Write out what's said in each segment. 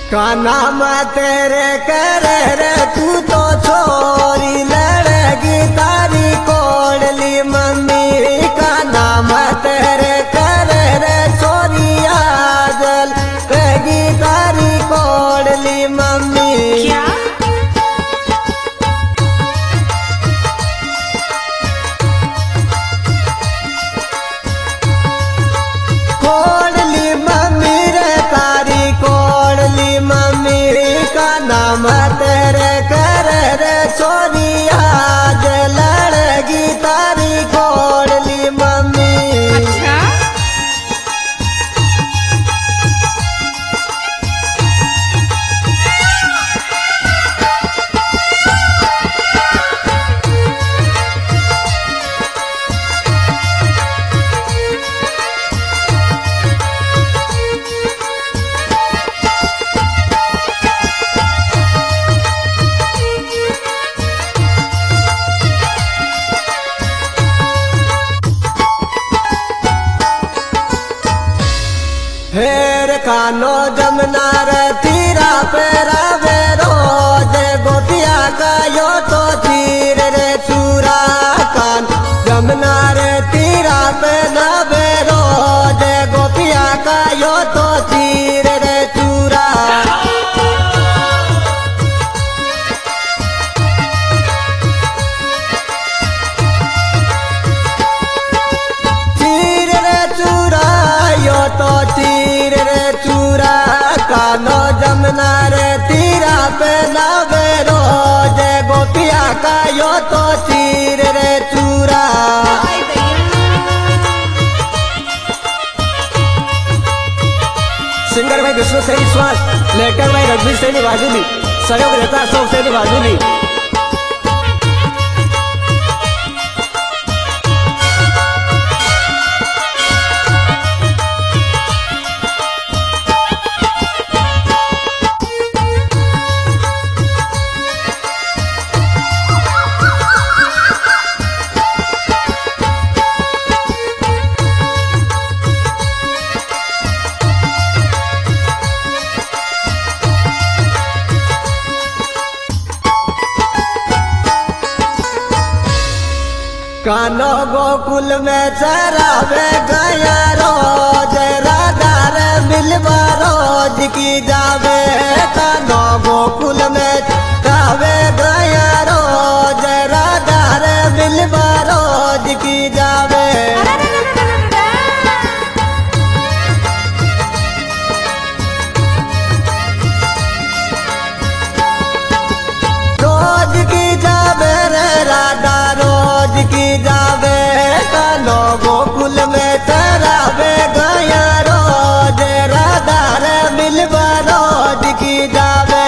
का नाम तेरे करे रे तू तो छोरी लड़ेगी तारी कोडली मम्मी का नाम तेरे करे रे छोरिया जल रहेगी तारी कोडली मम्मी। क्या कोडली मम्मी रे तारी कोडली मम्मी का नाम तेरे करे रे छोरिया जल लड़ेगी तारी कोडली मम्मी। अच्छा हेर कानो जमना रे तीरा पेरा वे रोज गोपिया का यो तो तीर रे चूरा कान जमना रे तीरा पे ना वे रोज गोपिया का यो तो तीर रे चूरा। तीर रे चूरा यो तो तीर रे चूरा कानो जमना रे तीरा पे लावे रोज गोपिया का यो तो तीर रे चूरा। हाय सिंगर भाई विष्णु सैनी श्वास लेकर भाई रघुवीर सैनी बाजूली सहयोग रहता अशोक सैनी बाजूली। कानो गोकुल में चरावे गया रोज राधा रे मिलवा रोज की जावे। कानो गोकुल में चरावे गया रोज राधा रे मिलवा रोज की जावे। रोज की जावे रे राधा रोज की जावे कानो गोकुल में चरावे गया रोज राधा रे मिलवा रोज की जावे।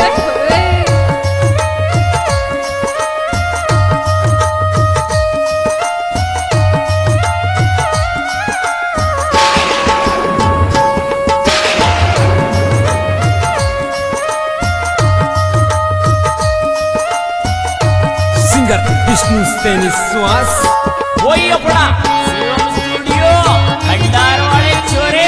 सिंगर विष्णु सैनी श्वास वही अपना शिवम स्टूडियो खंडार वाले छोरे।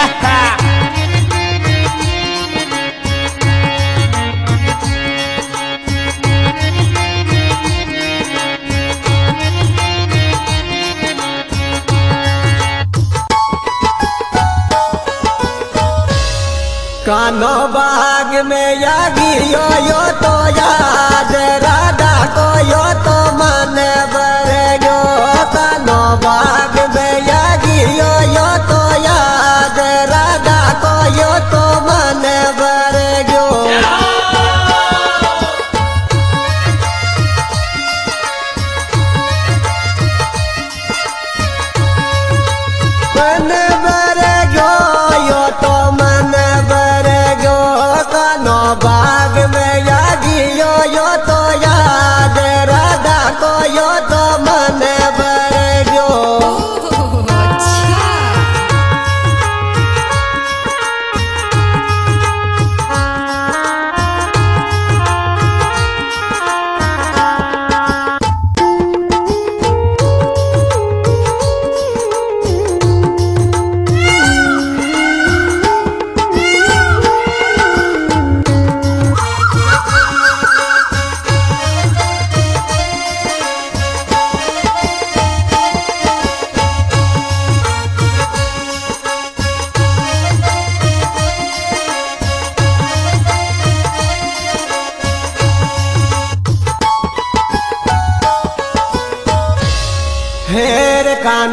कानो बाग में यागी यो तो याद राधा को यो तो मन बर गयो। कानो बाग में यागी यो तो याद राधा को यो तो मन बर गयो। मन बर गयो यो तो मन बर गयो कानो बाग में यागी यो तो याद राधा को यो तो मन बर गयो। अच्छा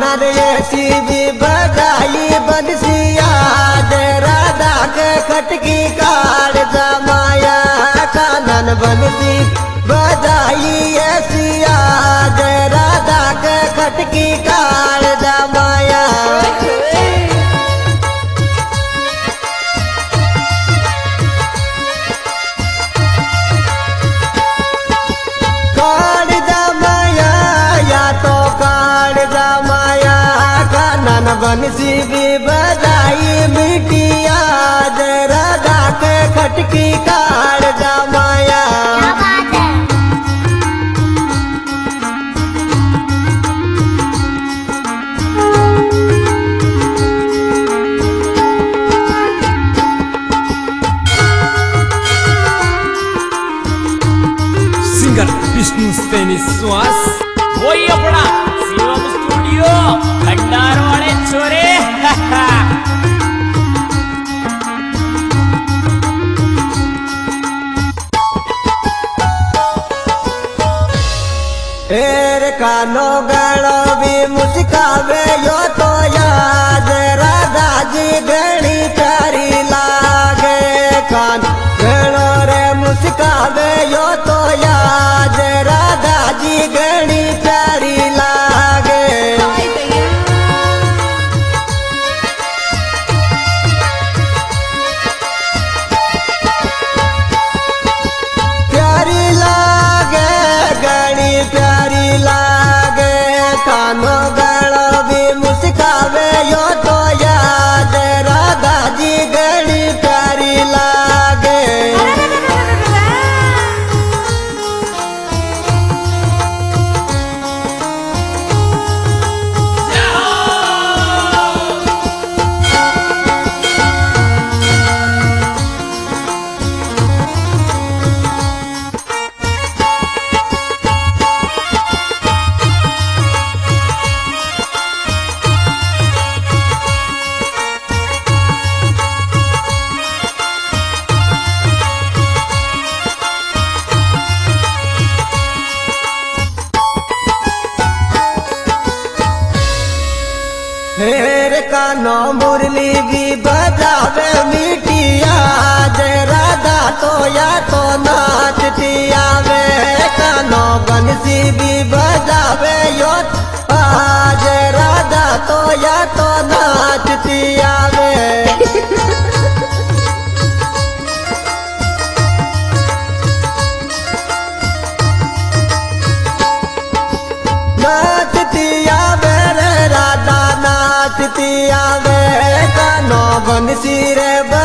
मार ऐसी भी बजाई बंसिया दे राधा के खटकी काट जमाया कानन बंसी बजाई ऐसिया दे राधा के खटकी काट जमाया बंसी भी बजाई मिटिया दे राधा के खटकी काट जमाया सिंगर विष्णु स्टेनिस्लास वही अपना शिवम स्टूडियो खंडार वाले छोरे एर कानो गणो भी मुस्कावे यो तो याद राधा जी गणी प्यारी लागे कान गणो रे मुस्कावे यो तो याद राधा जी गणी प्यारी लागे प्यारी लागे गणी प्यारी लागे कानो गणो भी मुस्कावे यो तो याद राधा जी गणी प्यारी लागे हेर कानो मुरली भी बजावे मिटिया दे राधा तो या तो नाचती आवे कानो बंसी भी बजावे यो आज राधा तो या तो नाचती आवे नाचती आवे रे राधा नाचती आवे कानो बंसी रे